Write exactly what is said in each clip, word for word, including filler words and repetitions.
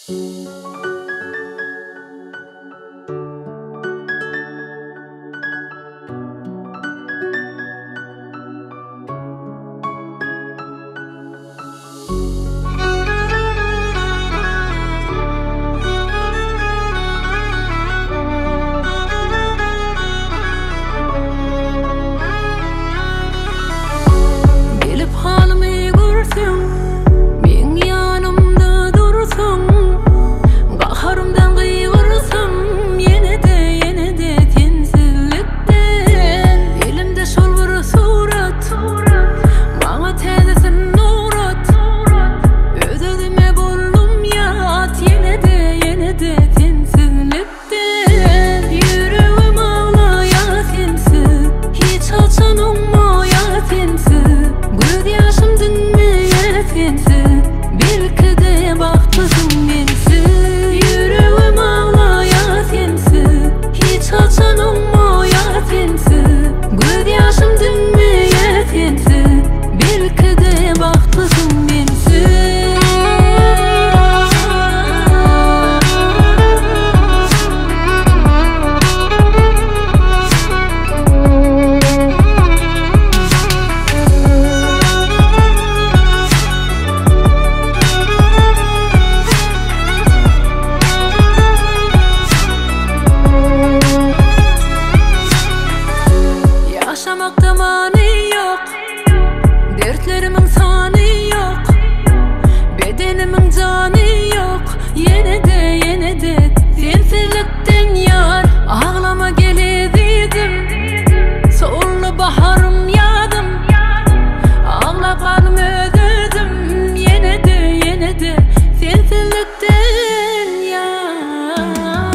Yaşamakta mani yok, dertlerimin sanı yok, bedenimin canı yok. Yine de yine de sensizlikten yar, ağlama geledim. Soğurlu baharım yadım, ağlap kalım ödedim. Yine de yine de sensizlikten yar.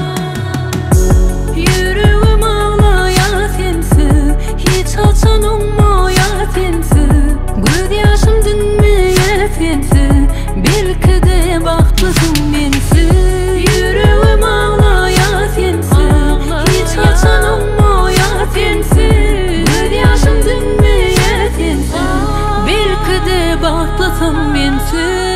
Yüreğim ağlaya sensiz, hiç açan olmaya sensiz. Göz yaşım dinmeye sensiz, belki de baktısın bensiz. Yüreğim ağlaya sensiz, hiç açan olmaya sensiz. Göz yaşım dinmeye sensiz, belki de baktısın bensiz.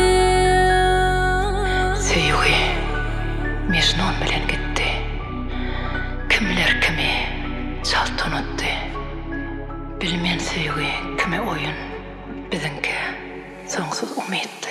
Sevgi Mecnun bilen gitti, kimler kimi çalt unuttu. Bilmeyen sevgi kime oyun, bizimki soňsuz umyt.